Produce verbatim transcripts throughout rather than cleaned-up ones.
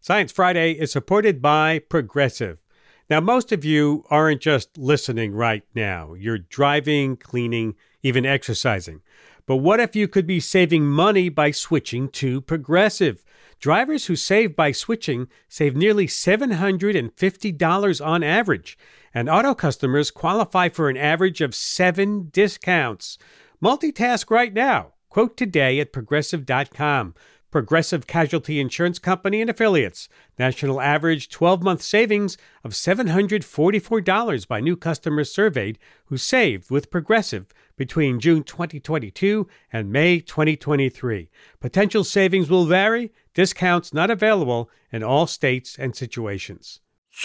Science Friday is supported by Progressive. Now, most of you aren't just listening right now. You're driving, cleaning, even exercising. But what if you could be saving money by switching to Progressive? Drivers who save by switching save nearly seven hundred fifty dollars on average, and auto customers qualify for an average of seven discounts. Multitask right now. Quote today at progressive dot com. Progressive Casualty Insurance Company and Affiliates. National average twelve-month savings of seven hundred forty-four dollars by new customers surveyed who saved with Progressive between June twenty twenty-two and May twenty twenty-three. Potential savings will vary. Discounts not available in all states and situations.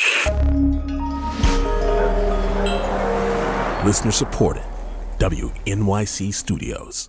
Listener supported. W N Y C Studios.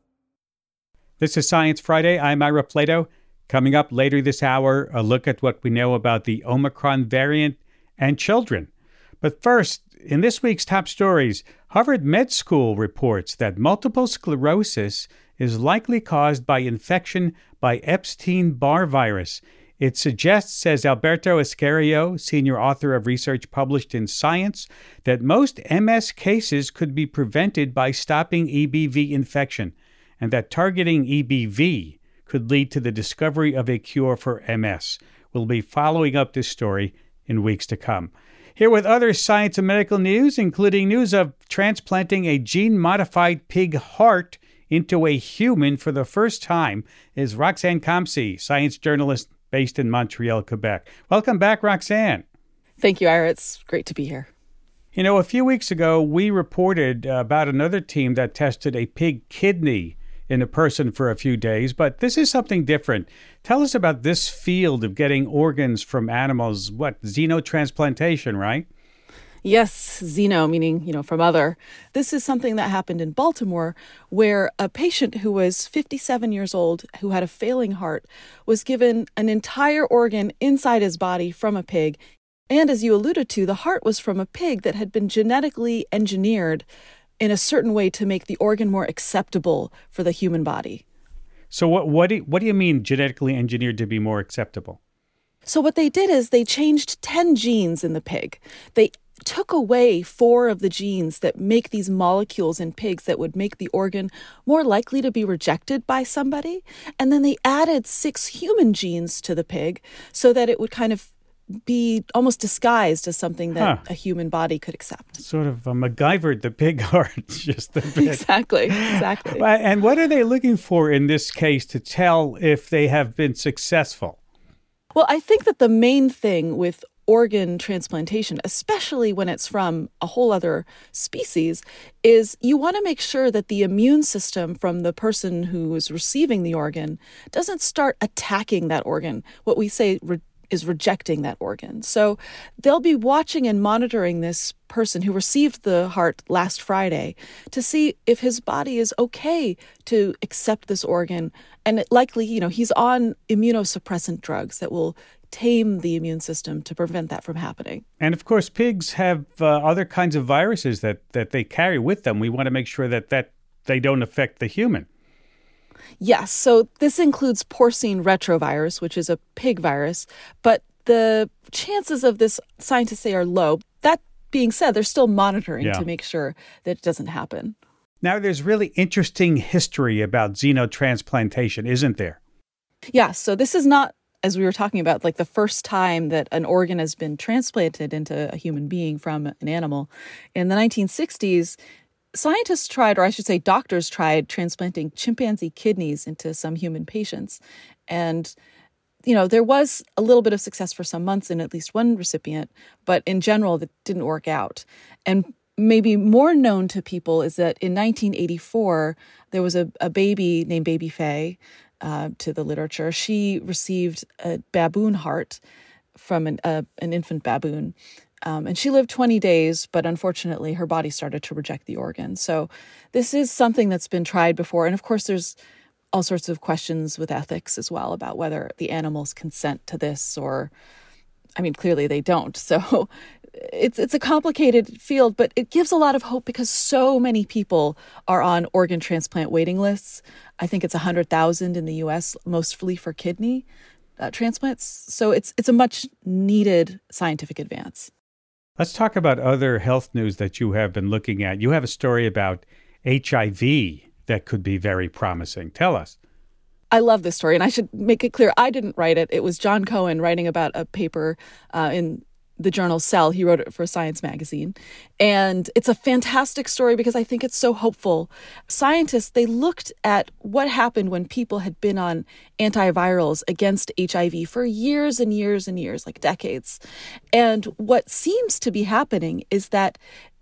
This is Science Friday. I'm Ira Plato. Coming up later this hour, a look at what we know about the Omicron variant and children. But first, in this week's top stories, Harvard Med School reports that multiple sclerosis is likely caused by infection by Epstein-Barr virus. It suggests, says Alberto Escario, senior author of research published in Science, that most M S cases could be prevented by stopping E B V infection, and that targeting E B V could lead to the discovery of a cure for M S. We'll be following up this story in weeks to come. Here with other science and medical news, including news of transplanting a gene-modified pig heart into a human for the first time, is Roxanne Comsey, science journalist based in Montreal, Quebec. Welcome back, Roxanne. Thank you, Ira. It's great to be here. You know, a few weeks ago, we reported about another team that tested a pig kidney in a person for a few days, but this is something different. Tell us about this field of getting organs from animals, what, xenotransplantation, right? Yes, xeno, meaning, you know, from other. This is something that happened in Baltimore, where a patient who was fifty-seven years old, who had a failing heart, was given an entire organ inside his body from a pig. And as you alluded to, the heart was from a pig that had been genetically engineered in a certain way to make the organ more acceptable for the human body. So what what do you, what do you mean genetically engineered to be more acceptable? So what they did is they changed ten genes in the pig. They took away four of the genes that make these molecules in pigs that would make the organ more likely to be rejected by somebody. And then they added six human genes to the pig so that it would kind of be almost disguised as something that huh. a human body could accept. Sort of a MacGyvered the pig heart just a bit. Exactly, exactly. And what are they looking for in this case to tell if they have been successful? Well, I think that the main thing with organ transplantation, especially when it's from a whole other species, is you want to make sure that the immune system from the person who is receiving the organ doesn't start attacking that organ, what we say re- is rejecting that organ. So they'll be watching and monitoring this person who received the heart last Friday to see if his body is okay to accept this organ. And it likely, you know, he's on immunosuppressant drugs that will tame the immune system to prevent that from happening. And of course, pigs have uh, other kinds of viruses that, that they carry with them. We want to make sure that, that they don't affect the human. Yes, so this includes porcine retrovirus, which is a pig virus, but the chances of this, scientists say, are low. That being said, they're still monitoring yeah. to make sure that it doesn't happen. Now, there's really interesting history about xenotransplantation, isn't there? Yeah, so this is not, as we were talking about, like the first time that an organ has been transplanted into a human being from an animal. In the nineteen sixties, scientists tried, or I should say doctors tried, transplanting chimpanzee kidneys into some human patients. And, you know, there was a little bit of success for some months in at least one recipient, but in general, that didn't work out. And maybe more known to people is that in nineteen eighty-four, there was a, a baby named Baby Faye, uh, to the literature. She received a baboon heart from an, uh, an infant baboon. Um, and she lived twenty days, but unfortunately her body started to reject the organ. So this is something that's been tried before. And of course, there's all sorts of questions with ethics as well about whether the animals consent to this or, I mean, clearly they don't. So it's it's a complicated field, but it gives a lot of hope because so many people are on organ transplant waiting lists. I think it's one hundred thousand in the U S, mostly for kidney uh, transplants. So it's it's a much needed scientific advance. Let's talk about other health news that you have been looking at. You have a story about H I V that could be very promising. Tell us. I love this story, and I should make it clear, I didn't write it. It was John Cohen writing about a paper uh, in the journal Cell. He wrote it for Science magazine. And it's a fantastic story because I think it's so hopeful. Scientists, they looked at what happened when people had been on antivirals against H I V for years and years and years, like decades. And what seems to be happening is that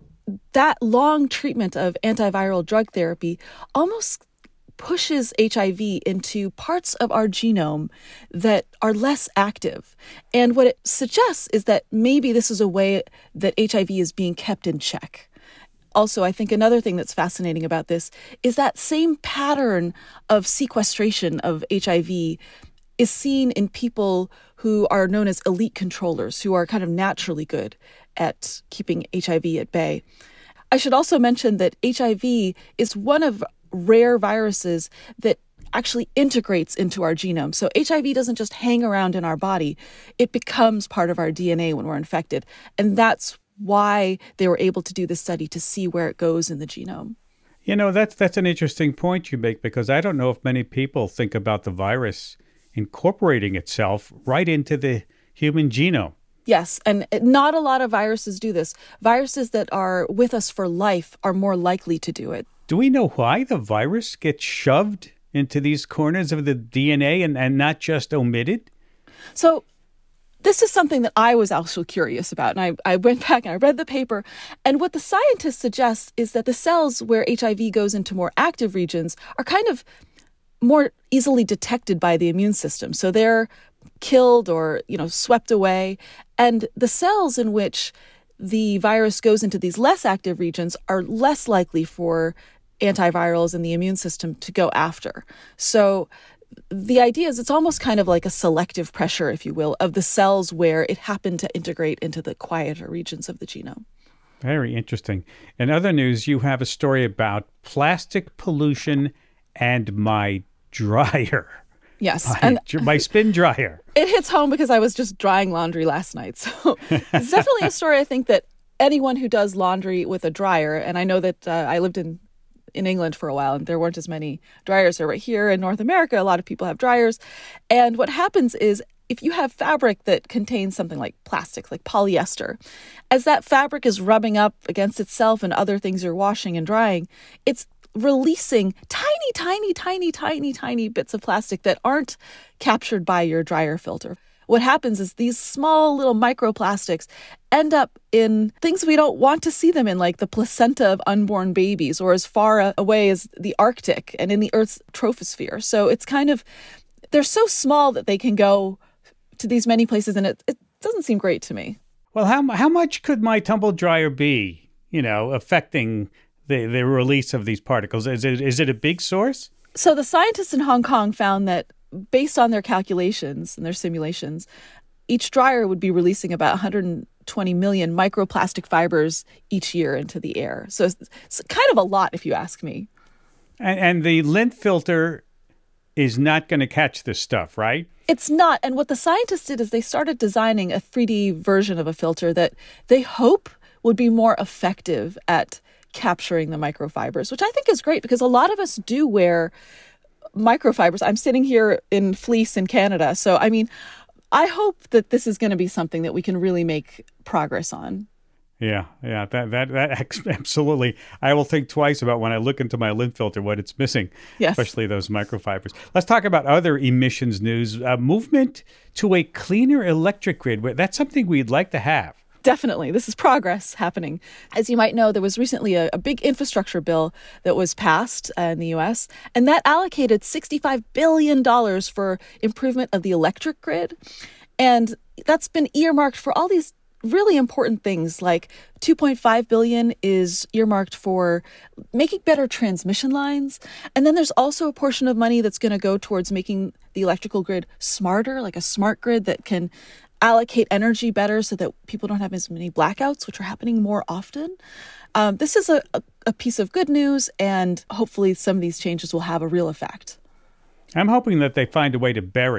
that long treatment of antiviral drug therapy almost pushes H I V into parts of our genome that are less active. And what it suggests is that maybe this is a way that H I V is being kept in check. Also, I think another thing that's fascinating about this is that same pattern of sequestration of H I V is seen in people who are known as elite controllers, who are kind of naturally good at keeping H I V at bay. I should also mention that H I V is one of rare viruses that actually integrates into our genome. So H I V doesn't just hang around in our body. It becomes part of our D N A when we're infected. And that's why they were able to do this study to see where it goes in the genome. You know, that's that's an interesting point you make, because I don't know if many people think about the virus incorporating itself right into the human genome. Yes, and not a lot of viruses do this. Viruses that are with us for life are more likely to do it. Do we know why the virus gets shoved into these corners of the D N A and, and not just omitted? So this is something that I was also curious about. And I, I went back and I read the paper. And what the scientists suggest is that the cells where H I V goes into more active regions are kind of more easily detected by the immune system. So they're killed or, you know, swept away. And the cells in which the virus goes into these less active regions are less likely for antivirals and the immune system to go after. So the idea is it's almost kind of like a selective pressure, if you will, of the cells where it happened to integrate into the quieter regions of the genome. Very interesting. In other news, you have a story about plastic pollution and my dryer. Yes. My, and my spin dryer. It hits home because I was just drying laundry last night. So it's definitely a story, I think, that anyone who does laundry with a dryer, and I know that uh, I lived in in England for a while, and there weren't as many dryers there. Right here in North America, a lot of people have dryers. And what happens is if you have fabric that contains something like plastic, like polyester, as that fabric is rubbing up against itself and other things you're washing and drying, it's releasing tiny, tiny, tiny, tiny, tiny bits of plastic that aren't captured by your dryer filter. What happens is these small little microplastics end up in things we don't want to see them in, like the placenta of unborn babies, or as far away as the Arctic and in the Earth's troposphere. So it's kind of, they're so small that they can go to these many places, and it, it doesn't seem great to me. Well, how how much could my tumble dryer be, you know, affecting the, the release of these particles? Is it is it a big source? So the scientists in Hong Kong found that based on their calculations and their simulations, each dryer would be releasing about one hundred twenty million microplastic fibers each year into the air. So it's, it's kind of a lot, if you ask me. And, and the lint filter is not going to catch this stuff, right? It's not. And what the scientists did is they started designing a three D version of a filter that they hope would be more effective at capturing the microfibers, which I think is great because a lot of us do wear microfibers. I'm sitting here in fleece in Canada. So, I mean, I hope that this is going to be something that we can really make progress on. Yeah, yeah, that, that, that, absolutely. I will think twice about when I look into my lint filter what it's missing, yes. Especially those microfibers. Let's talk about other emissions news. Uh, movement to a cleaner electric grid. That's something we'd like to have. Definitely. This is progress happening. As you might know, there was recently a, a big infrastructure bill that was passed uh, in the U S, and that allocated sixty-five billion dollars for improvement of the electric grid. And that's been earmarked for all these really important things, like two point five billion dollars is earmarked for making better transmission lines. And then there's also a portion of money that's going to go towards making the electrical grid smarter, like a smart grid that can allocate energy better so that people don't have as many blackouts, which are happening more often. Um, this is a, a, a piece of good news, and hopefully some of these changes will have a real effect. I'm hoping that they find a way to bury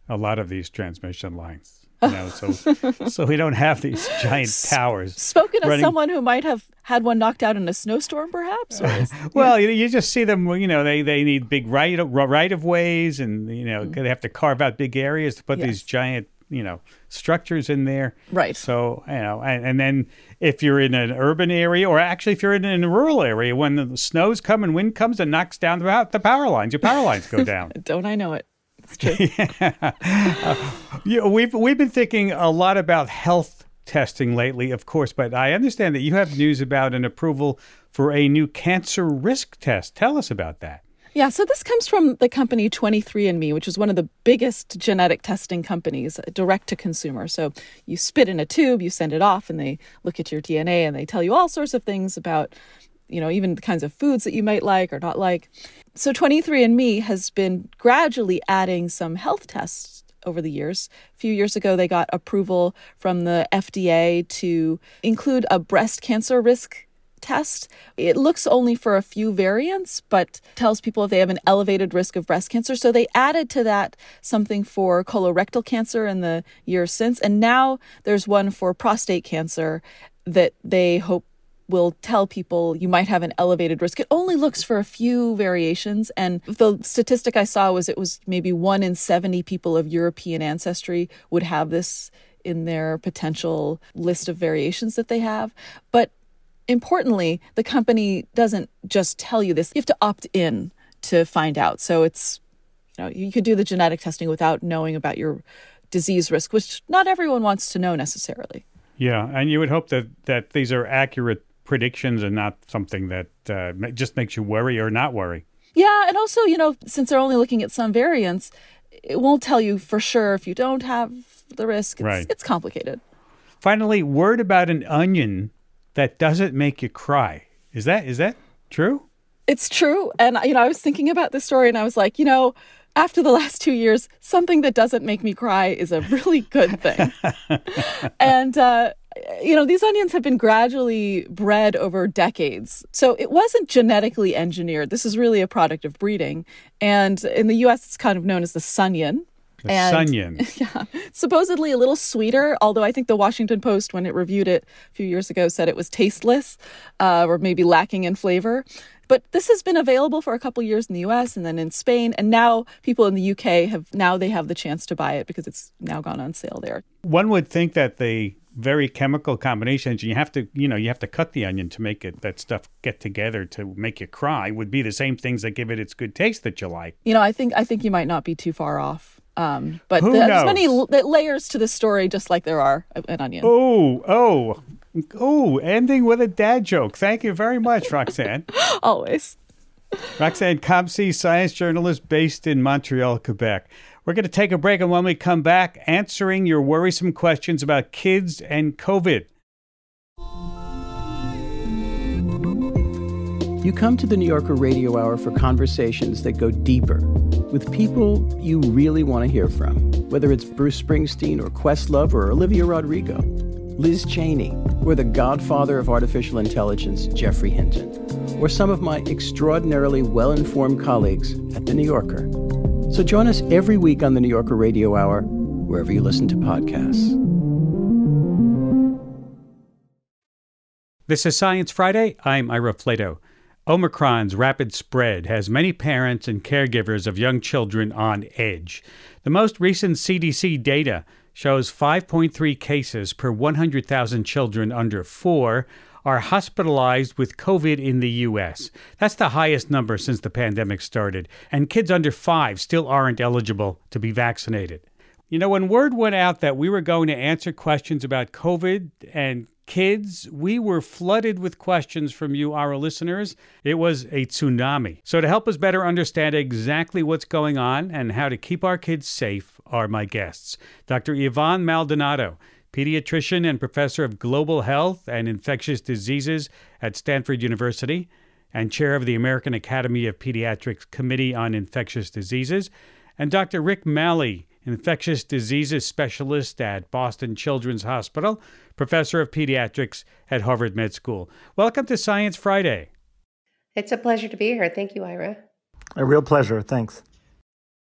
a lot of these transmission lines. You know, so so we don't have these giant towers. Spoken as running. someone who might have had one knocked out in a snowstorm, perhaps? Or is, well, you, you just see them, you know, they, they need big right, right of ways and, you know, Mm. they have to carve out big areas to put Yes. these giant, you know, structures in there. Right. So, you know, and, and then if you're in an urban area or actually if you're in, in a rural area, when the snow's come and wind comes and knocks down the, the power lines, your power lines go down. Don't I know it? It's true. yeah. uh, you know, we've we've been thinking a lot about health testing lately, of course, but I understand that you have news about an approval for a new cancer risk test. Tell us about that. Yeah, so this comes from the company twenty-three and me, which is one of the biggest genetic testing companies, direct to consumer. So you spit in a tube, you send it off, and they look at your D N A and they tell you all sorts of things about, you know, even the kinds of foods that you might like or not like. So twenty-three and me has been gradually adding some health tests over the years. A few years ago, they got approval from the F D A to include a breast cancer risk test. It looks only for a few variants, but tells people if they have an elevated risk of breast cancer. So they added to that something for colorectal cancer in the years since. And now there's one for prostate cancer that they hope will tell people you might have an elevated risk. It only looks for a few variations. And the statistic I saw was it was maybe one in seventy people of European ancestry would have this in their potential list of variations that they have. But importantly, the company doesn't just tell you this. You have to opt in to find out. So it's, you know, you could do the genetic testing without knowing about your disease risk, which not everyone wants to know necessarily. Yeah, and you would hope that, that these are accurate predictions and not something that uh, just makes you worry or not worry. Yeah, and also, you know, since they're only looking at some variants, it won't tell you for sure if you don't have the risk. It's, Right. It's complicated. Finally, word about an onion that doesn't make you cry. Is that is that true? It's true. And, you know, I was thinking about this story and I was like, you know, after the last two years, something that doesn't make me cry is a really good thing. and, uh, you know, these onions have been gradually bred over decades. So it wasn't genetically engineered. This is really a product of breeding. And in the U S, it's kind of known as the Sunyon. The And- Sunyon. Yeah, supposedly a little sweeter, although I think the Washington Post, when it reviewed it a few years ago, said it was tasteless uh, or maybe lacking in flavor. But this has been available for a couple years in the U S and then in Spain. And now people in the U K have, now they have the chance to buy it because it's now gone on sale there. One would think that the very chemical combinations, you have to, you know, you have to cut the onion to make it, that stuff get together to make you cry, would be the same things that give it its good taste that you like. You know, I think I think you might not be too far off. Um, but Who there's knows? many l- layers to this story, just like there are an onion. Oh, oh, oh, ending with a dad joke. Thank you very much, Roxanne. Always. Roxanne Comsey, science journalist based in Montreal, Quebec. We're going to take a break, and when we come back, answering your worrisome questions about kids and COVID. You come to the New Yorker Radio Hour for conversations that go deeper with people you really want to hear from, whether it's Bruce Springsteen or Questlove or Olivia Rodrigo, Liz Cheney, or the godfather of artificial intelligence, Geoffrey Hinton, or some of my extraordinarily well-informed colleagues at The New Yorker. So join us every week on the New Yorker Radio Hour, wherever you listen to podcasts. This is Science Friday. I'm Ira Flato. Omicron's rapid spread has many parents and caregivers of young children on edge. The most recent C D C data shows five point three cases per one hundred thousand children under four are hospitalized with COVID in the U S. That's the highest number since the pandemic started, and kids under five still aren't eligible to be vaccinated. You know, when word went out that we were going to answer questions about COVID and kids, we were flooded with questions from you, our listeners. It was a tsunami. So to help us better understand exactly what's going on and how to keep our kids safe are my guests. Doctor Yvonne Maldonado, pediatrician and professor of global health and infectious diseases at Stanford University and chair of the American Academy of Pediatrics Committee on Infectious Diseases, and Doctor Rick Malley, infectious diseases specialist at Boston Children's Hospital, professor of pediatrics at Harvard Med School. Welcome to Science Friday. It's a pleasure to be here. Thank you, Ira. A real pleasure. Thanks.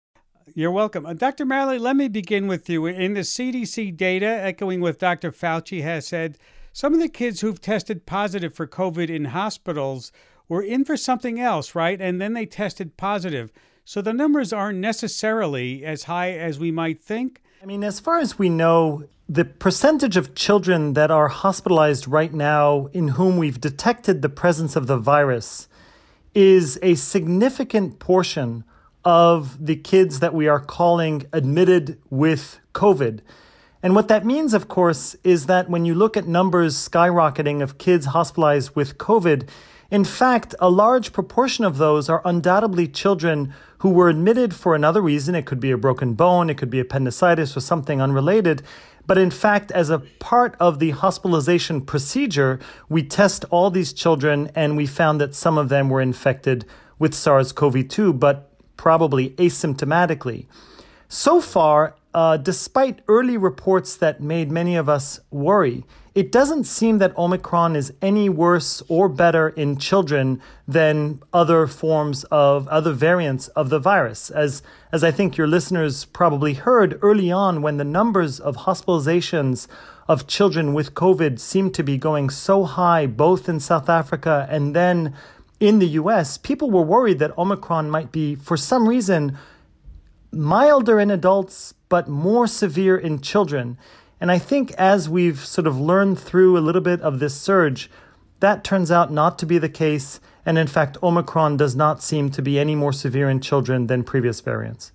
You're welcome. Uh, Doctor Malley, let me begin with you. In the C D C data, echoing what Doctor Fauci has said, some of the kids who've tested positive for COVID in hospitals were in for something else, right? And then they tested positive. So the numbers aren't necessarily as high as we might think. I mean, as far as we know, the percentage of children that are hospitalized right now in whom we've detected the presence of the virus is a significant portion of the kids that we are calling admitted with COVID. And what that means, of course, is that when you look at numbers skyrocketing of kids hospitalized with COVID, in fact, a large proportion of those are undoubtedly children who were admitted for another reason. It could be a broken bone, it could be appendicitis or something unrelated. But in fact, as a part of the hospitalization procedure, we test all these children and we found that some of them were infected with SARS-C o V two, but probably asymptomatically. So far, uh, despite early reports that made many of us worry, it doesn't seem that Omicron is any worse or better in children than other forms of other variants of the virus. As, as I think your listeners probably heard early on, when the numbers of hospitalizations of children with COVID seemed to be going so high, both in South Africa and then in the U S, people were worried that Omicron might be, for some reason, milder in adults, but more severe in children. And I think as we've sort of learned through a little bit of this surge, that turns out not to be the case. And in fact, Omicron does not seem to be any more severe in children than previous variants.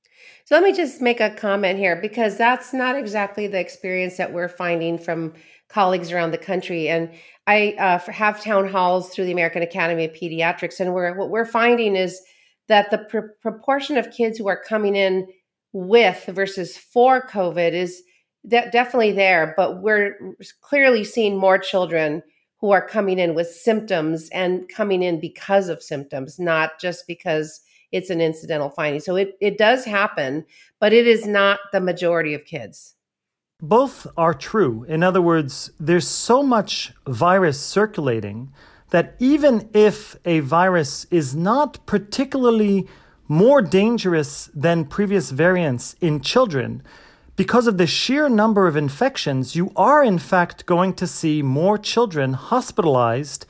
So let me just make a comment here, because that's not exactly the experience that we're finding from colleagues around the country. And I uh, have town halls through the American Academy of Pediatrics. And we're, what we're finding is that the pr- proportion of kids who are coming in with versus for COVID is de- definitely there. But we're clearly seeing more children who are coming in with symptoms and coming in because of symptoms, not just because it's an incidental finding. So it, it does happen, but it is not the majority of kids. Both are true. In other words, there's so much virus circulating that even if a virus is not particularly more dangerous than previous variants in children, because of the sheer number of infections, you are in fact going to see more children hospitalized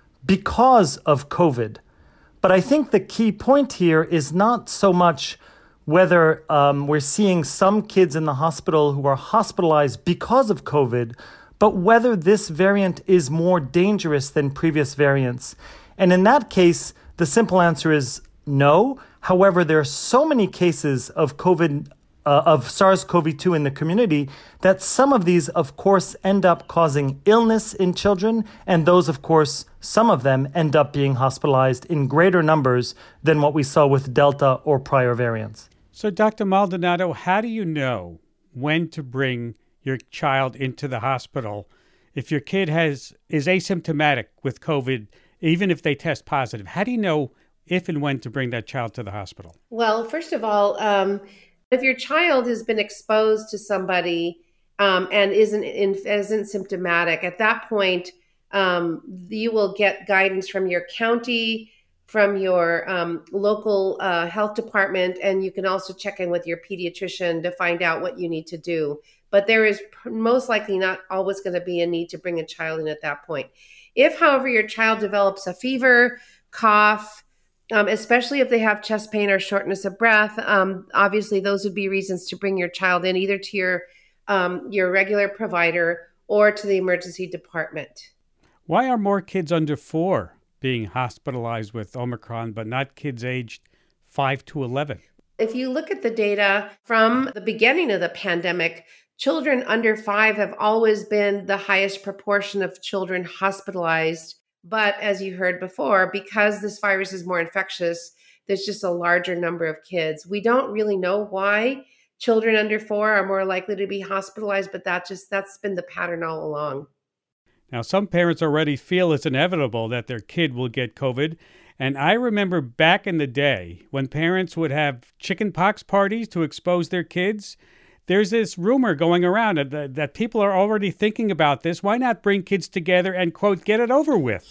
because of COVID. But I think the key point here is not so much whether um, we're seeing some kids in the hospital who are hospitalized because of COVID, but whether this variant is more dangerous than previous variants. And in that case, the simple answer is no. However, there are so many cases of COVID, uh, of SARS-C o V two in the community that some of these, of course, end up causing illness in children. And those, of course, some of them end up being hospitalized in greater numbers than what we saw with Delta or prior variants. So, Doctor Maldonado, how do you know when to bring your child into the hospital if your kid has is asymptomatic with COVID, even if they test positive? How do you know if and when to bring that child to the hospital? Well, first of all, um, if your child has been exposed to somebody um, and isn't, in, isn't symptomatic, at that point, um, you will get guidance from your county, from your um, local uh, health department, and you can also check in with your pediatrician to find out what you need to do. But there is most likely not always going to be a need to bring a child in at that point. If, however, your child develops a fever, cough, um, especially if they have chest pain or shortness of breath, um, obviously those would be reasons to bring your child in either to your um, your regular provider or to the emergency department. Why are more kids under four being hospitalized with Omicron, but not kids aged five to eleven? If you look at the data from the beginning of the pandemic, children under five have always been the highest proportion of children hospitalized. But as you heard before, because this virus is more infectious, there's just a larger number of kids. We don't really know why children under four are more likely to be hospitalized, but that just that's been the pattern all along. Now, some parents already feel it's inevitable that their kid will get COVID. And I remember back in the day when parents would have chickenpox parties to expose their kids. There's this rumor going around that, that people are already thinking about this. Why not bring kids together and, quote, get it over with?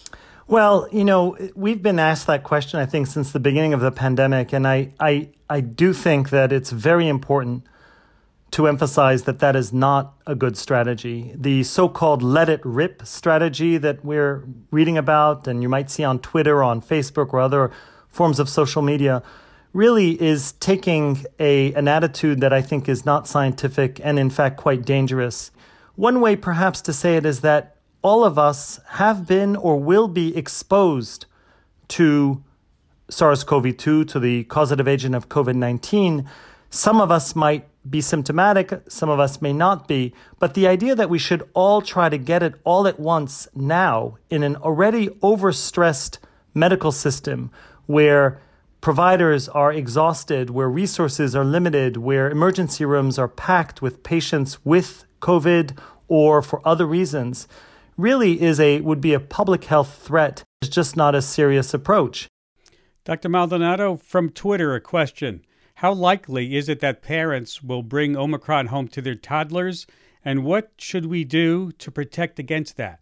Well, you know, we've been asked that question, I think, since the beginning of the pandemic. And I, I, I do think that it's very important to emphasize that that is not a good strategy. The so-called let it rip strategy that we're reading about, and you might see on Twitter or on Facebook or other forms of social media, really is taking a an attitude that I think is not scientific and in fact quite dangerous. One way perhaps to say it is that all of us have been or will be exposed to SARS-C o V two, to the causative agent of COVID nineteen. Some of us might be symptomatic, some of us may not be, but the idea that we should all try to get it all at once now in an already overstressed medical system where providers are exhausted, where resources are limited, where emergency rooms are packed with patients with COVID or for other reasons, really is a would be a public health threat. It's just not a serious approach. Doctor Maldonado, from Twitter, a question. How likely is it that parents will bring Omicron home to their toddlers, and what should we do to protect against that?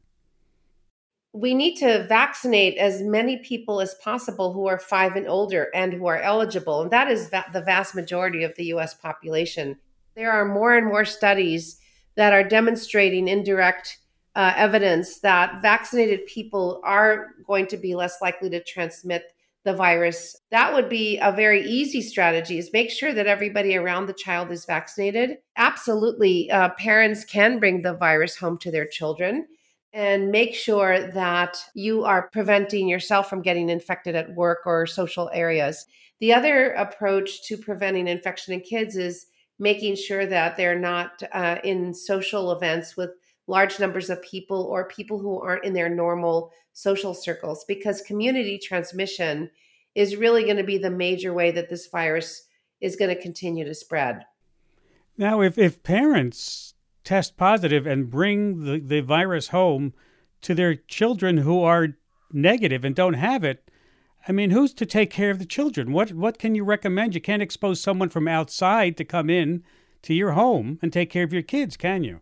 We need to vaccinate as many people as possible who are five and older and who are eligible. And that is va- the vast majority of the U S population. There are more and more studies that are demonstrating indirect uh, evidence that vaccinated people are going to be less likely to transmit the virus. That would be a very easy strategy, is make sure that everybody around the child is vaccinated. Absolutely, uh, parents can bring the virus home to their children, and make sure that you are preventing yourself from getting infected at work or social areas. The other approach to preventing infection in kids is making sure that they're not uh, in social events with large numbers of people or people who aren't in their normal social circles, because community transmission is really going to be the major way that this virus is going to continue to spread. Now, if, if parents test positive and bring the, the virus home to their children who are negative and don't have it, I mean, who's to take care of the children? What what can you recommend? You can't expose someone from outside to come in to your home and take care of your kids, can you?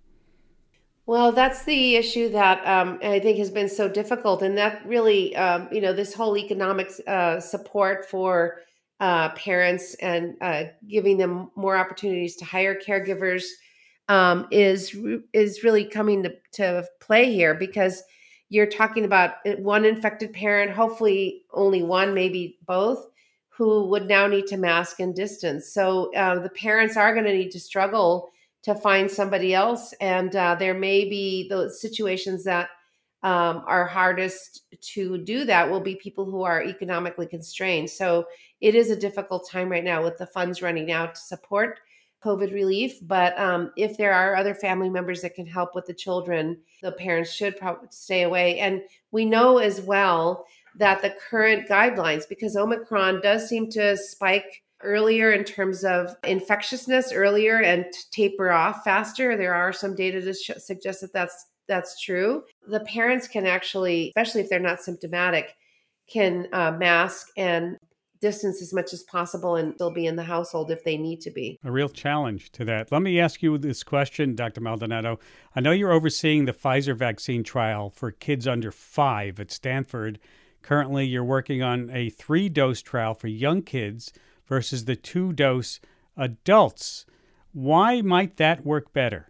Well, that's the issue that um, I think has been so difficult. And that really, um, you know, this whole economic uh, support for uh, parents and uh, giving them more opportunities to hire caregivers um, is is really coming to, to play here, because you're talking about one infected parent, hopefully only one, maybe both, who would now need to mask and distance. So uh, the parents are going to need to struggle to find somebody else. And uh, there may be those situations that um, are hardest to do that will be people who are economically constrained. So it is a difficult time right now with the funds running out to support COVID relief. But um, if there are other family members that can help with the children, the parents should probably stay away. And we know as well that the current guidelines, because Omicron does seem to spike earlier in terms of infectiousness earlier and taper off faster. There are some data to sh- suggest that that's, that's true. The parents can actually, especially if they're not symptomatic, can uh, mask and distance as much as possible and still be in the household if they need to be. A real challenge to that. Let me ask you this question, Doctor Maldonado. I know you're overseeing the Pfizer vaccine trial for kids under five at Stanford. Currently, you're working on a three-dose trial for young kids versus the two-dose adults. Why might that work better?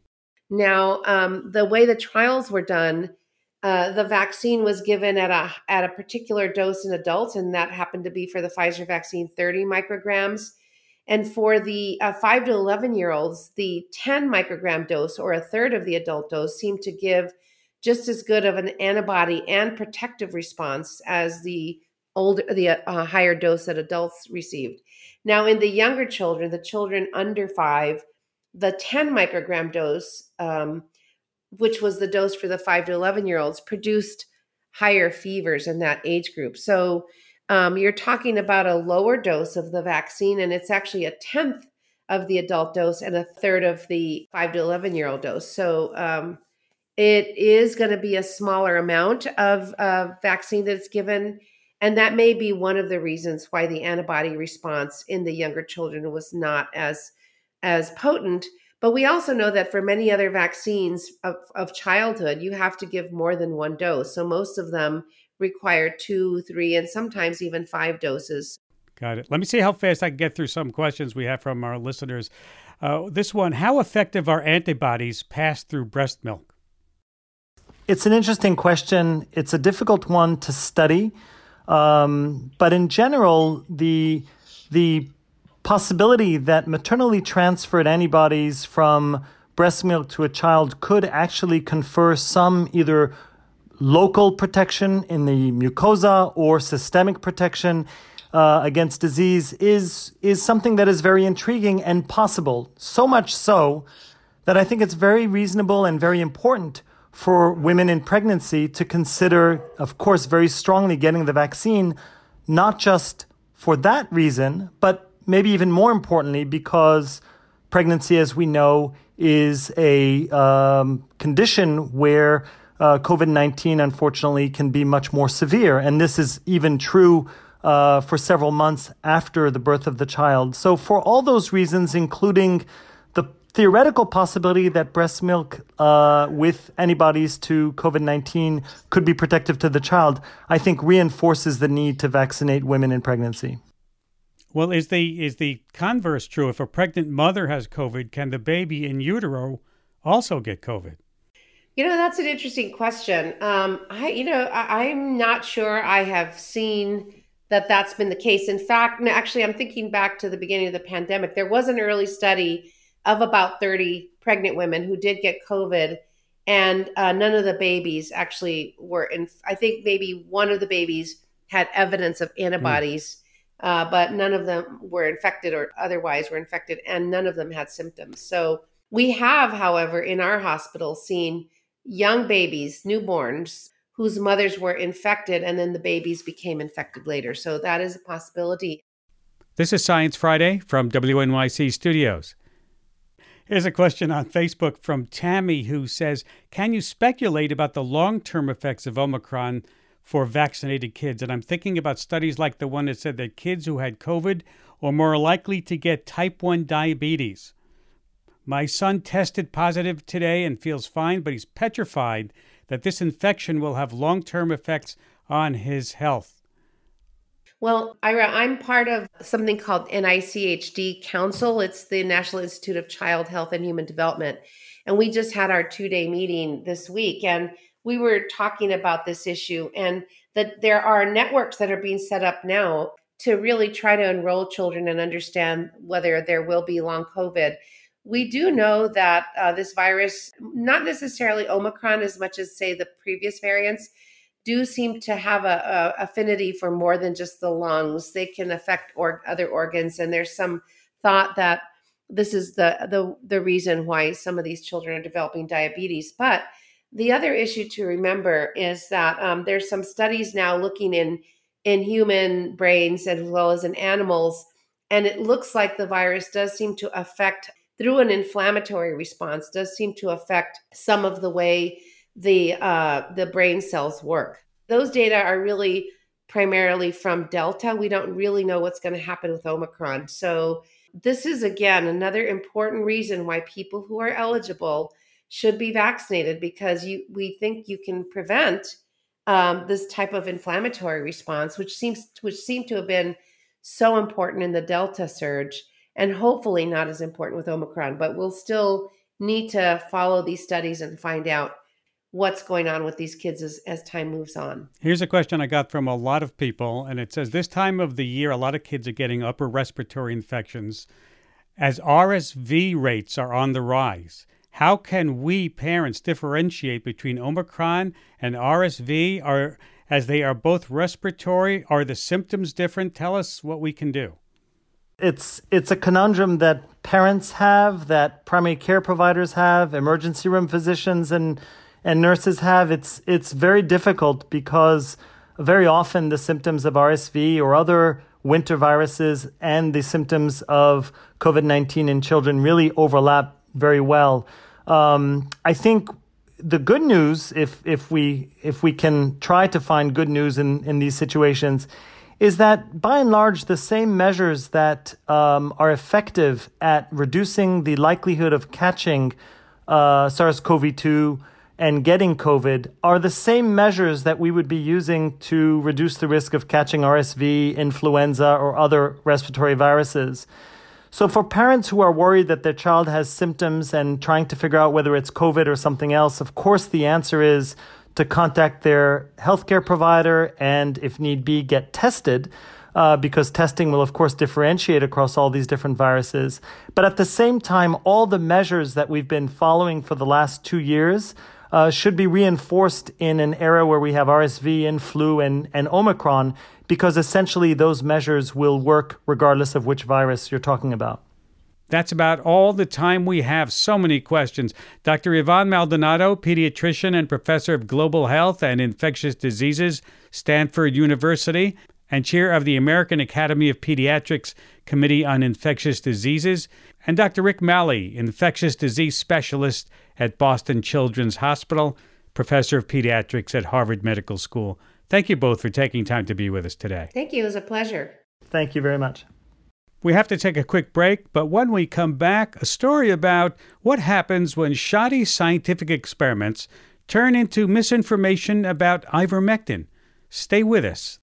Now, um, the way the trials were done, uh, the vaccine was given at a at a particular dose in adults, and that happened to be for the Pfizer vaccine, thirty micrograms. And for the uh, five to eleven-year-olds, the ten microgram dose, or a third of the adult dose, seemed to give just as good of an antibody and protective response as the older, the uh, higher dose that adults received. Now, in the younger children, the children under five, the ten microgram dose, um, which was the dose for the five to eleven year olds, produced higher fevers in that age group. So um, you're talking about a lower dose of the vaccine, and it's actually a tenth of the adult dose and a third of the five to eleven year old dose. So um, it is going to be a smaller amount of uh, vaccine that's given. And that may be one of the reasons why the antibody response in the younger children was not as, as potent. But we also know that for many other vaccines of, of childhood, you have to give more than one dose. So most of them require two, three, and sometimes even five doses. Got it. Let me see how fast I can get through some questions we have from our listeners. Uh, this one, how effective are antibodies passed through breast milk? It's an interesting question. It's a difficult one to study. Um, but in general, the the possibility that maternally transferred antibodies from breast milk to a child could actually confer some either local protection in the mucosa or systemic protection uh, against disease is is something that is very intriguing and possible. So much so that I think it's very reasonable and very important for women in pregnancy to consider, of course, very strongly getting the vaccine, not just for that reason, but maybe even more importantly, because pregnancy, as we know, is a um, condition where uh, COVID nineteen, unfortunately, can be much more severe. And this is even true uh, for several months after the birth of the child. So for all those reasons, including the theoretical possibility that breast milk uh, with antibodies to COVID nineteen could be protective to the child, I think reinforces the need to vaccinate women in pregnancy. Well, is the is the converse true? If a pregnant mother has COVID, can the baby in utero also get COVID? You know, that's an interesting question. Um, I, you know, I, I'm not sure I have seen that that's been the case. In fact, no, actually, I'm thinking back to the beginning of the pandemic. There was an early study of about thirty pregnant women who did get COVID, and uh, none of the babies actually were in. I think maybe one of the babies had evidence of antibodies, mm. uh, but none of them were infected or otherwise were infected, and none of them had symptoms. So we have, however, in our hospital seen young babies, newborns, whose mothers were infected, and then the babies became infected later. So that is a possibility. This is Science Friday from W N Y C Studios. Here's a question on Facebook from Tammy, who says, can you speculate about the long-term effects of Omicron for vaccinated kids? And I'm thinking about studies like the one that said that kids who had COVID were more likely to get type one diabetes. My son tested positive today and feels fine, but he's petrified that this infection will have long-term effects on his health. Well, Ira, I'm part of something called N I C H D Council. It's the National Institute of Child Health and Human Development. And we just had our two-day meeting this week, and we were talking about this issue, and that there are networks that are being set up now to really try to enroll children and understand whether there will be long COVID. We do know that uh, this virus, not necessarily Omicron as much as, say, the previous variants, do seem to have a, a affinity for more than just the lungs. They can affect or, other organs, and there's some thought that this is the, the the reason why some of these children are developing diabetes. But the other issue to remember is that um, there's some studies now looking in in human brains as well as in animals, and it looks like the virus does seem to affect, through an inflammatory response, does seem to affect some of the way the uh, the brain cells work. Those data are really primarily from Delta. We don't really know what's going to happen with Omicron. So this is, again, another important reason why people who are eligible should be vaccinated, because you we think you can prevent um, this type of inflammatory response, which seems which seemed to have been so important in the Delta surge, and hopefully not as important with Omicron. But we'll still need to follow these studies and find out what's going on with these kids as, as time moves on. Here's a question I got from a lot of people, and it says, this time of the year, a lot of kids are getting upper respiratory infections. As R S V rates are on the rise, how can we parents differentiate between Omicron and R S V, or, as they are both respiratory? Are the symptoms different? Tell us what we can do. It's it's a conundrum that parents have, that primary care providers have, emergency room physicians and and nurses have. It's it's very difficult because very often the symptoms of R S V or other winter viruses and the symptoms of COVID nineteen in children really overlap very well. Um, I think the good news, if if we if we can try to find good news in, in these situations, is that by and large the same measures that um, are effective at reducing the likelihood of catching uh, SARS-C o V two and getting COVID are the same measures that we would be using to reduce the risk of catching R S V, influenza, or other respiratory viruses. So for parents who are worried that their child has symptoms and trying to figure out whether it's COVID or something else, of course the answer is to contact their healthcare provider and, if need be, get tested. Uh, because testing will, of course, differentiate across all these different viruses. But at the same time, all the measures that we've been following for the last two years uh, should be reinforced in an era where we have R S V and flu and, and Omicron, because essentially those measures will work regardless of which virus you're talking about. That's about all the time we have. So many questions. Doctor Ivan Maldonado, pediatrician and professor of global health and infectious diseases, Stanford University, and chair of the American Academy of Pediatrics Committee on Infectious Diseases, and Doctor Rick Malley, infectious disease specialist at Boston Children's Hospital, professor of pediatrics at Harvard Medical School. Thank you both for taking time to be with us today. Thank you. It was a pleasure. Thank you very much. We have to take a quick break, but when we come back, a story about what happens when shoddy scientific experiments turn into misinformation about ivermectin. Stay with us.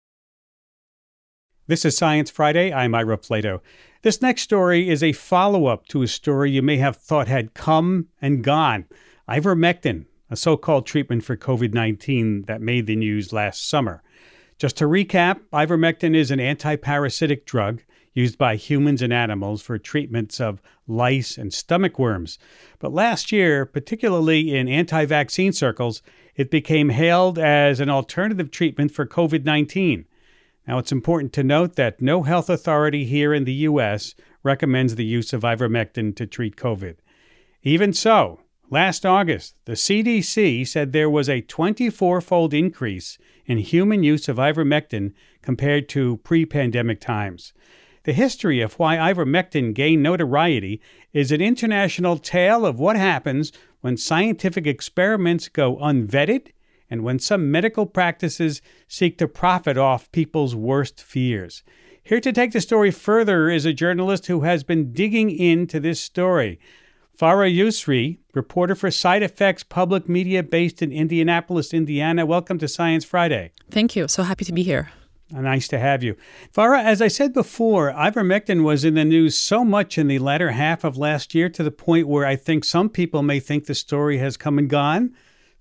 This is Science Friday. I'm Ira Flato. This next story is a follow-up to a story you may have thought had come and gone. Ivermectin, a so-called treatment for COVID nineteen that made the news last summer. Just to recap, ivermectin is an antiparasitic drug used by humans and animals for treatments of lice and stomach worms. But last year, particularly in anti-vaccine circles, it became hailed as an alternative treatment for COVID nineteen. Now, it's important to note that no health authority here in the U S recommends the use of ivermectin to treat COVID. Even so, last August, the C D C said there was a twenty-four-fold increase in human use of ivermectin compared to pre-pandemic times. The history of why ivermectin gained notoriety is an international tale of what happens when scientific experiments go unvetted and when some medical practices seek to profit off people's worst fears. Here to take the story further is a journalist who has been digging into this story. Farah Yousri, reporter for Side Effects Public Media based in Indianapolis, Indiana. Welcome to Science Friday. Thank you. So happy to be here. Nice to have you. Farah, as I said before, ivermectin was in the news so much in the latter half of last year to the point where I think some people may think the story has come and gone.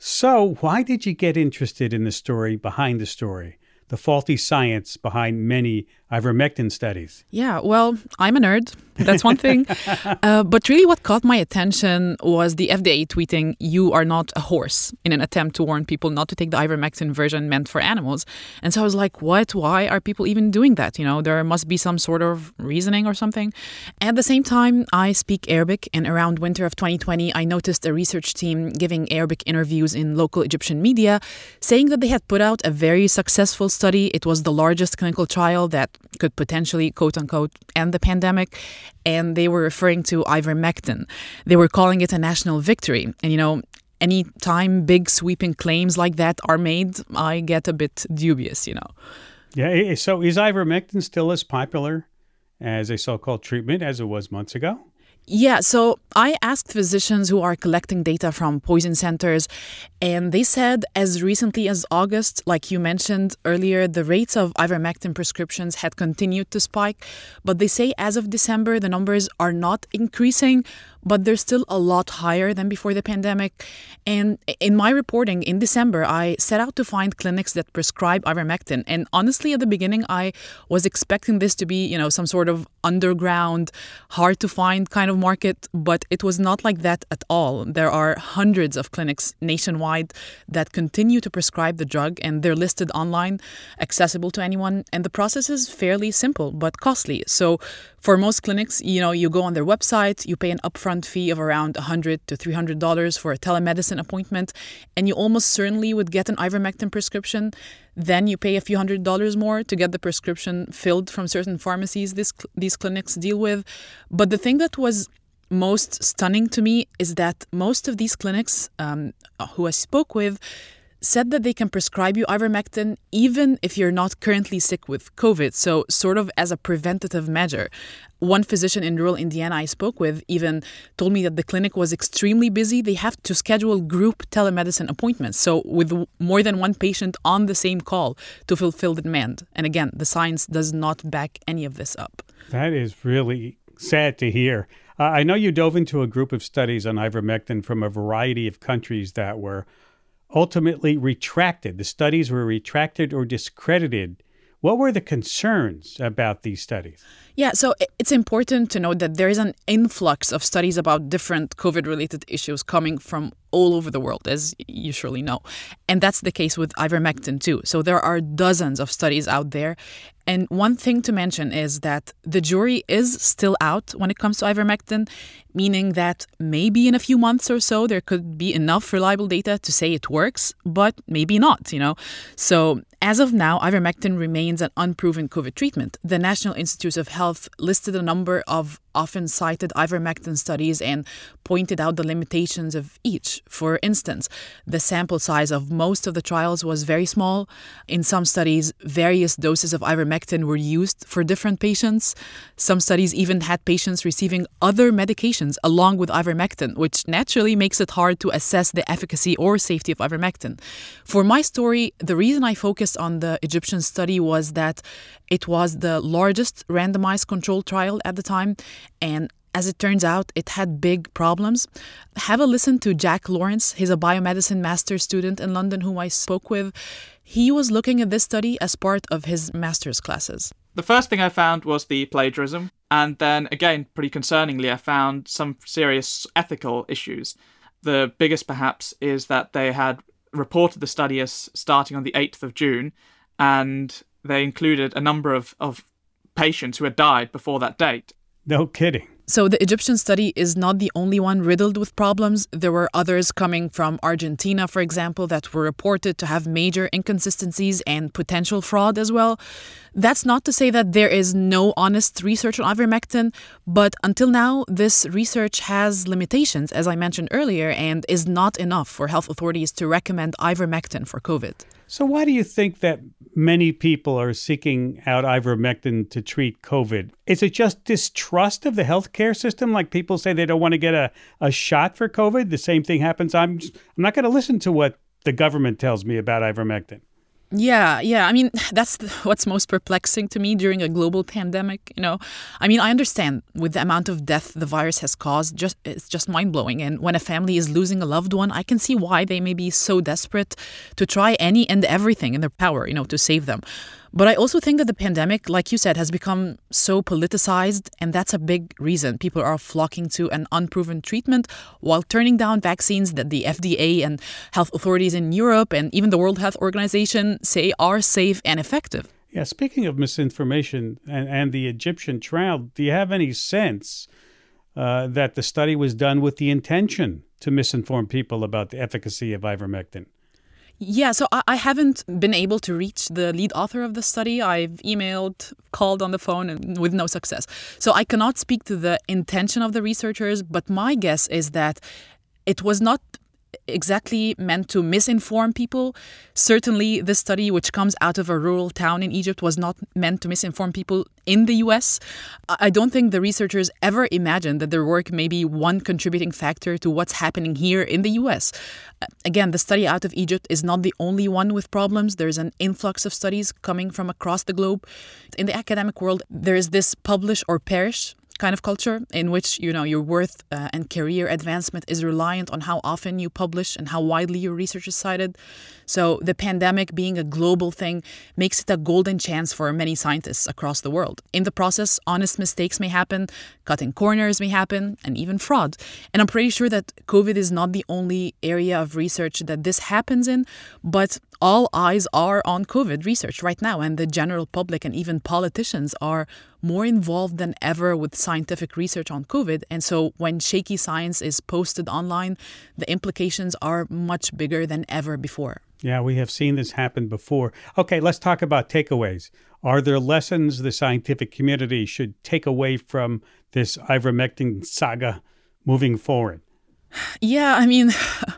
So why did you get interested in the story behind the story, the faulty science behind many ivermectin studies? Yeah, well, I'm a nerd. That's one thing. uh, but really what caught my attention was the F D A tweeting, "You are not a horse," in an attempt to warn people not to take the ivermectin version meant for animals. And so I was like, what? Why are people even doing that? You know, there must be some sort of reasoning or something. At the same time, I speak Arabic, and around winter of twenty twenty, I noticed a research team giving Arabic interviews in local Egyptian media, saying that they had put out a very successful study. It was the largest clinical trial that could potentially, quote-unquote, end the pandemic. And they were referring to ivermectin. They were calling it a national victory. And, you know, any time big sweeping claims like that are made, I get a bit dubious, you know. Yeah, so is ivermectin still as popular as a so-called treatment as it was months ago? Yeah, so I asked physicians who are collecting data from poison centers, and they said as recently as August, like you mentioned earlier, the rates of ivermectin prescriptions had continued to spike. But they say as of December, the numbers are not increasing, but they're still a lot higher than before the pandemic. And in my reporting in December, I set out to find clinics that prescribe ivermectin. And honestly, at the beginning, I was expecting this to be, you know, some sort of underground, hard to find kind of market, but it was not like that at all. There are hundreds of clinics nationwide that continue to prescribe the drug, and they're listed online, accessible to anyone. And the process is fairly simple, but costly. So for most clinics, you know, you go on their website, you pay an upfront fee of around one hundred to three hundred dollars for a telemedicine appointment, and you almost certainly would get an ivermectin prescription. Then you pay a few hundred dollars more to get the prescription filled from certain pharmacies this, these clinics deal with. But the thing that was most stunning to me is that most of these clinics um, who I spoke with said that they can prescribe you ivermectin even if you're not currently sick with COVID, so sort of as a preventative measure. One physician in rural Indiana I spoke with even told me that the clinic was extremely busy. They have to schedule group telemedicine appointments, so with more than one patient on the same call to fulfill the demand. And again, the science does not back any of this up. That is really sad to hear. Uh, I know you dove into a group of studies on ivermectin from a variety of countries that were ultimately retracted. The studies were retracted or discredited. What were the concerns about these studies? Yeah, so it's important to note that there is an influx of studies about different COVID-related issues coming from all over the world, as you surely know. And that's the case with ivermectin too. So there are dozens of studies out there. And one thing to mention is that the jury is still out when it comes to ivermectin, meaning that maybe in a few months or so there could be enough reliable data to say it works, but maybe not, you know. So as of now, ivermectin remains an unproven COVID treatment. The National Institutes of Health listed a number of often cited ivermectin studies and pointed out the limitations of each. For instance, the sample size of most of the trials was very small. In some studies, various doses of ivermectin were used for different patients. Some studies even had patients receiving other medications along with ivermectin, which naturally makes it hard to assess the efficacy or safety of ivermectin. For my story, the reason I focused on the Egyptian study was that it was the largest randomized controlled trial at the time, and as it turns out, it had big problems. Have a listen to Jack Lawrence. He's a biomedicine master's student in London whom I spoke with. He was looking at this study as part of his master's classes. The first thing I found was the plagiarism. And then, again, pretty concerningly, I found some serious ethical issues. The biggest, perhaps, is that they had reported the study as starting on the eighth of June, and they included a number of, of patients who had died before that date. No kidding. So the Egyptian study is not the only one riddled with problems. There were others coming from Argentina, for example, that were reported to have major inconsistencies and potential fraud as well. That's not to say that there is no honest research on ivermectin, but until now, this research has limitations, as I mentioned earlier, and is not enough for health authorities to recommend ivermectin for COVID. So why do you think that many people are seeking out ivermectin to treat COVID? Is it just distrust of the healthcare system? Like people say they don't want to get a, a shot for COVID? The same thing happens. I'm just, I'm not going to listen to what the government tells me about ivermectin. Yeah, yeah. I mean, that's the, what's most perplexing to me during a global pandemic, you know. I mean, I understand with the amount of death the virus has caused, just it's just mind-blowing. And when a family is losing a loved one, I can see why they may be so desperate to try any and everything in their power, you know, to save them. But I also think that the pandemic, like you said, has become so politicized, and that's a big reason people are flocking to an unproven treatment while turning down vaccines that the F D A and health authorities in Europe and even the World Health Organization say are safe and effective. Yeah, speaking of misinformation and, and the Egyptian trial, do you have any sense uh, that the study was done with the intention to misinform people about the efficacy of ivermectin? Yeah, so I, I haven't been able to reach the lead author of the study. I've emailed, called on the phone, and with no success. So I cannot speak to the intention of the researchers, but my guess is that it was not exactly meant to misinform people. Certainly, this study, which comes out of a rural town in Egypt, was not meant to misinform people in the U S. I don't think the researchers ever imagined that their work may be one contributing factor to what's happening here in the U S. Again, the study out of Egypt is not the only one with problems. There's an influx of studies coming from across the globe. In the academic world, there is this publish or perish kind of culture in which, you know, your worth uh, and career advancement is reliant on how often you publish and how widely your research is cited. So the pandemic being a global thing makes it a golden chance for many scientists across the world. In the process, honest mistakes may happen, cutting corners may happen, and even fraud. And I'm pretty sure that COVID is not the only area of research that this happens in, but all eyes are on COVID research right now, and the general public and even politicians are more involved than ever with scientific research on COVID. And so when shaky science is posted online, the implications are much bigger than ever before. Yeah, we have seen this happen before. Okay, let's talk about takeaways. Are there lessons the scientific community should take away from this ivermectin saga moving forward? Yeah, I mean,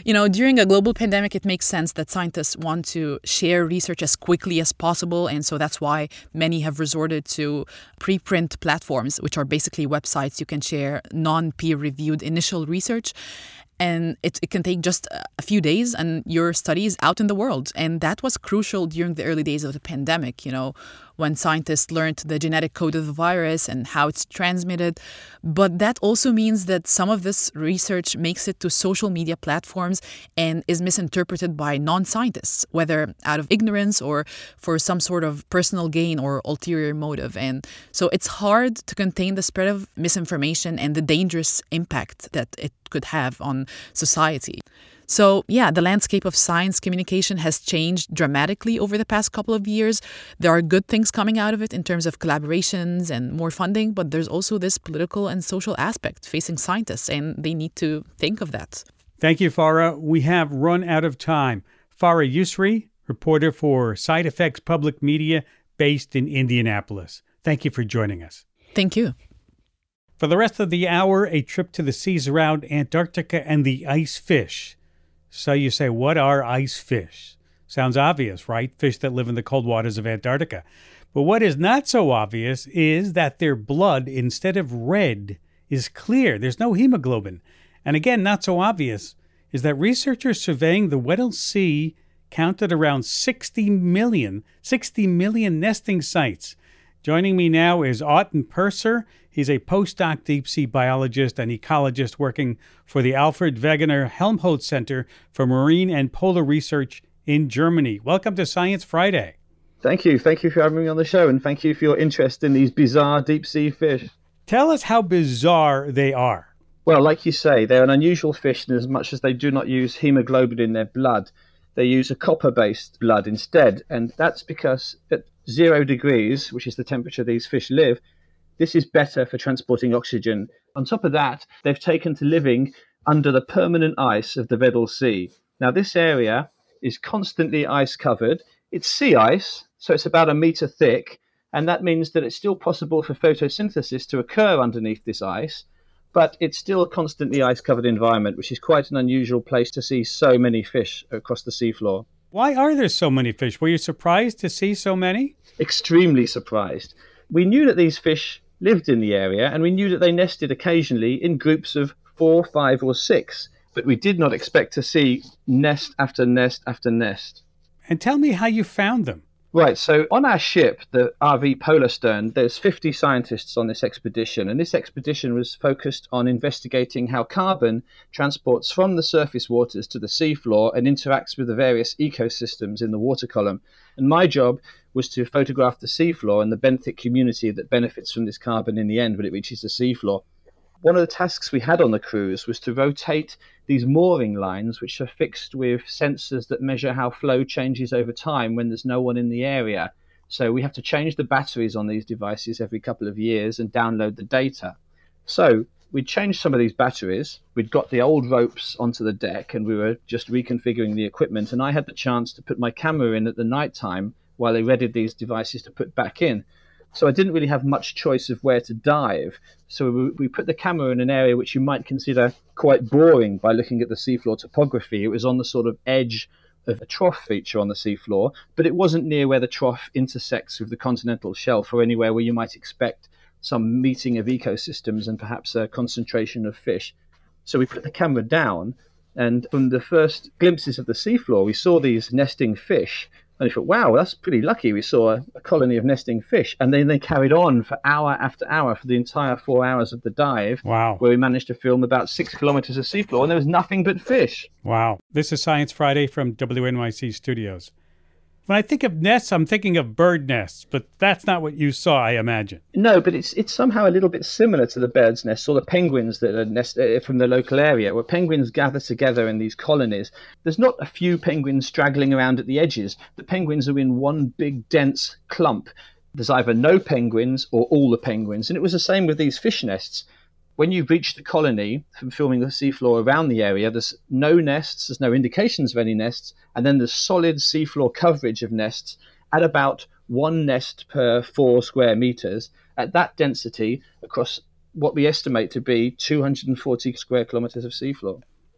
You know, during a global pandemic, it makes sense that scientists want to share research as quickly as possible. And so that's why many have resorted to preprint platforms, which are basically websites you can share non-peer-reviewed initial research. And it, it can take just a few days and your study is out in the world. And that was crucial during the early days of the pandemic, you know, when scientists learned the genetic code of the virus and how it's transmitted. But that also means that some of this research makes it to social media platforms and is misinterpreted by non-scientists, whether out of ignorance or for some sort of personal gain or ulterior motive. And so it's hard to contain the spread of misinformation and the dangerous impact that it could have on society. So, yeah, the landscape of science communication has changed dramatically over the past couple of years. There are good things coming out of it in terms of collaborations and more funding, but there's also this political and social aspect facing scientists, and they need to think of that. Thank you, Farah. We have run out of time. Farah Yousry, reporter for Side Effects Public Media, based in Indianapolis. Thank you for joining us. Thank you. For the rest of the hour, a trip to the seas around Antarctica and the ice fish. So you say, what are ice fish? Sounds obvious, right? Fish that live in the cold waters of Antarctica. But what is not so obvious is that their blood, instead of red, is clear. There's no hemoglobin. And again, not so obvious is that researchers surveying the Weddell Sea counted around sixty million, sixty million nesting sites. Joining me now is Aughton Purser. He's a postdoc deep sea biologist and ecologist working for the Alfred Wegener Helmholtz Center for Marine and Polar Research in Germany. Welcome to Science Friday. Thank you. Thank you for having me on the show, and thank you for your interest in these bizarre deep sea fish. Tell us how bizarre they are. Well, like you say, they're an unusual fish in as much as they do not use hemoglobin in their blood. They use a copper-based blood instead, and that's because at zero degrees, which is the temperature these fish live, this is better for transporting oxygen. On top of that, they've taken to living under the permanent ice of the Weddell Sea. Now, this area is constantly ice-covered. It's sea ice, so it's about a meter thick, and that means that it's still possible for photosynthesis to occur underneath this ice, but it's still a constantly ice-covered environment, which is quite an unusual place to see so many fish across the seafloor. Why are there so many fish? Were you surprised to see so many? Extremely surprised. We knew that these fish lived in the area, and we knew that they nested occasionally in groups of four, five, or six, but we did not expect to see nest after nest after nest. And tell me how you found them. Right, so on our ship, the R V Polarstern, there's fifty scientists on this expedition, and this expedition was focused on investigating how carbon transports from the surface waters to the seafloor and interacts with the various ecosystems in the water column. And my job was to photograph the seafloor and the benthic community that benefits from this carbon in the end when it reaches the seafloor. One of the tasks we had on the cruise was to rotate these mooring lines, which are fixed with sensors that measure how flow changes over time when there's no one in the area. So we have to change the batteries on these devices every couple of years and download the data. So we'd changed some of these batteries. We'd got the old ropes onto the deck and we were just reconfiguring the equipment. And I had the chance to put my camera in at the night time while they readied these devices to put back in. So I didn't really have much choice of where to dive. So we, we put the camera in an area which you might consider quite boring by looking at the seafloor topography. It was on the sort of edge of a trough feature on the seafloor, but it wasn't near where the trough intersects with the continental shelf or anywhere where you might expect some meeting of ecosystems and perhaps a concentration of fish. So we put the camera down, and from the first glimpses of the seafloor, we saw these nesting fish. And we thought, wow, that's pretty lucky. We saw a, a colony of nesting fish. And then they carried on for hour after hour for the entire four hours of the dive. Wow. Where we managed to film about six kilometers of seafloor, and there was nothing but fish. Wow. This is Science Friday from W N Y C Studios. When I think of nests, I'm thinking of bird nests, but that's not what you saw, I imagine. No, but it's it's somehow a little bit similar to the bird's nests or the penguins that are nest uh, from the local area, where penguins gather together in these colonies. There's not a few penguins straggling around at the edges. The penguins are in one big, dense clump. There's either no penguins or all the penguins. And it was the same with these fish nests. When you reach the colony from filming the seafloor around the area, there's no nests, there's no indications of any nests, and then there's solid seafloor coverage of nests at about one nest per four square meters at that density across what we estimate to be two hundred forty square kilometers of seafloor.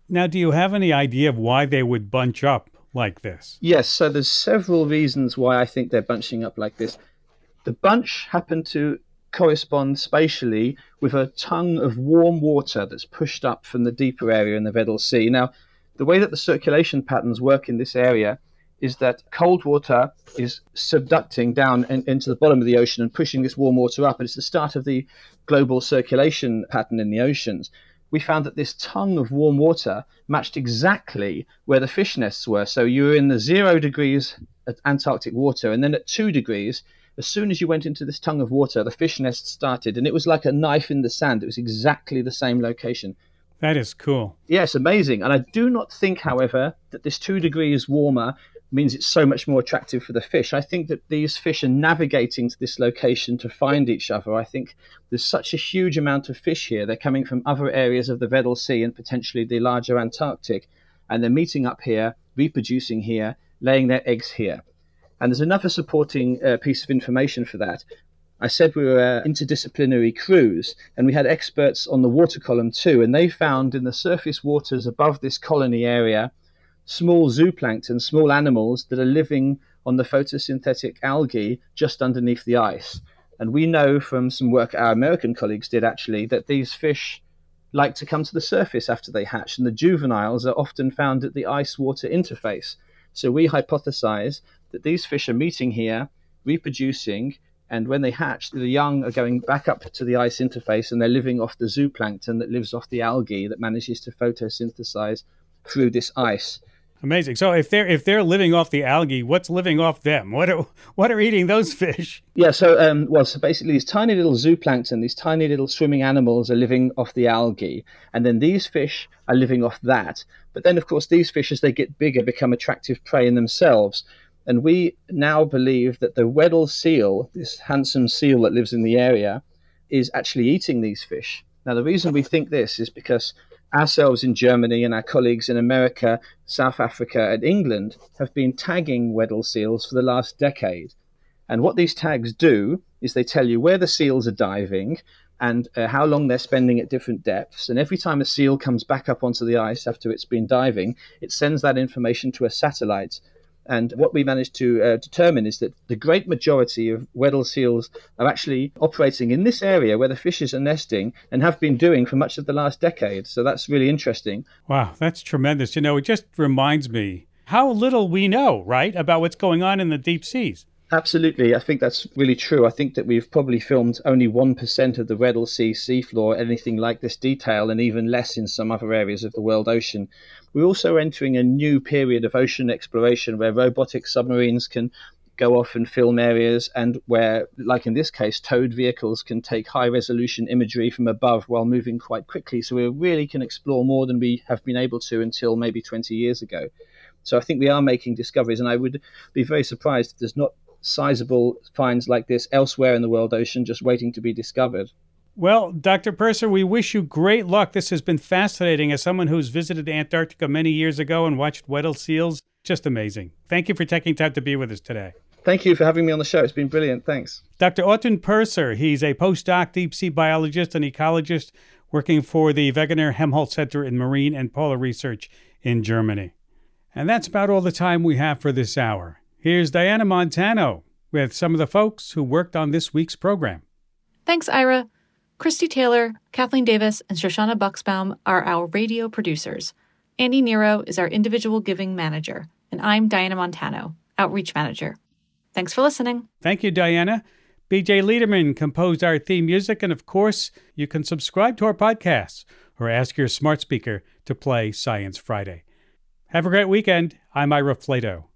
Now, do you have any idea of why they would bunch up like this? Yes, so there's several reasons why I think they're bunching up like this. The bunch happened to correspond spatially with a tongue of warm water that's pushed up from the deeper area in the Weddell Sea. Now, the way that the circulation patterns work in this area is that cold water is subducting down in, into the bottom of the ocean and pushing this warm water up, and it's the start of the global circulation pattern in the oceans. We found that this tongue of warm water matched exactly where the fish nests were. So you were in the zero degrees at Antarctic water, and then at two degrees, as soon as you went into this tongue of water, the fish nest started, and it was like a knife in the sand. It was exactly the same location. That is cool. Yes, amazing. And I do not think, however, that this two degrees warmer means it's so much more attractive for the fish. I think that these fish are navigating to this location to find each other. I think there's such a huge amount of fish here. They're coming from other areas of the Weddell Sea and potentially the larger Antarctic, and they're meeting up here, reproducing here, laying their eggs here. And there's another supporting uh, piece of information for that. I said we were an interdisciplinary cruise, and we had experts on the water column too, and they found in the surface waters above this colony area small zooplankton, small animals that are living on the photosynthetic algae just underneath the ice. And we know from some work our American colleagues did actually that these fish like to come to the surface after they hatch, and the juveniles are often found at the ice-water interface. So we hypothesize that these fish are meeting here, reproducing, and when they hatch, the young are going back up to the ice interface, and they're living off the zooplankton that lives off the algae that manages to photosynthesize through this ice. Amazing. So if they're if they're living off the algae, what's living off them? What are what are eating those fish? Yeah. So um, well, so basically, these tiny little zooplankton, these tiny little swimming animals, are living off the algae, and then these fish are living off that. But then, of course, these fish, as they get bigger, become attractive prey in themselves. And we now believe that the Weddell seal, this handsome seal that lives in the area, is actually eating these fish. Now, the reason we think this is because ourselves in Germany and our colleagues in America, South Africa, and England have been tagging Weddell seals for the last decade. And what these tags do is they tell you where the seals are diving and uh, how long they're spending at different depths. And every time a seal comes back up onto the ice after it's been diving, it sends that information to a satellite. And what we managed to uh, determine is that the great majority of Weddell seals are actually operating in this area where the fishes are nesting and have been doing for much of the last decade. So that's really interesting. Wow, that's tremendous. You know, it just reminds me how little we know, right, about what's going on in the deep seas. Absolutely. I think that's really true. I think that we've probably filmed only one percent of the Weddell Sea seafloor, anything like this detail, and even less in some other areas of the world ocean. We're also entering a new period of ocean exploration where robotic submarines can go off and film areas, and where, like in this case, towed vehicles can take high-resolution imagery from above while moving quite quickly. So we really can explore more than we have been able to until maybe twenty years ago. So I think we are making discoveries, and I would be very surprised if there's not sizable finds like this elsewhere in the world ocean just waiting to be discovered. Well, Doctor Purser, we wish you great luck. This has been fascinating. As someone who's visited Antarctica many years ago and watched Weddell seals, just amazing. Thank you for taking time to be with us today. Thank you for having me on the show. It's been brilliant. Thanks. Doctor Otto Purser, he's a postdoc deep sea biologist and ecologist working for the Wegener Helmholtz Center in Marine and Polar Research in Germany. And that's about all the time we have for this hour. Here's Diana Montano with some of the folks who worked on this week's program. Thanks, Ira. Christy Taylor, Kathleen Davis, and Shoshana Buxbaum are our radio producers. Andy Nero is our individual giving manager. And I'm Diana Montano, outreach manager. Thanks for listening. Thank you, Diana. B J Liederman composed our theme music. And of course, you can subscribe to our podcasts or ask your smart speaker to play Science Friday. Have a great weekend. I'm Ira Flato.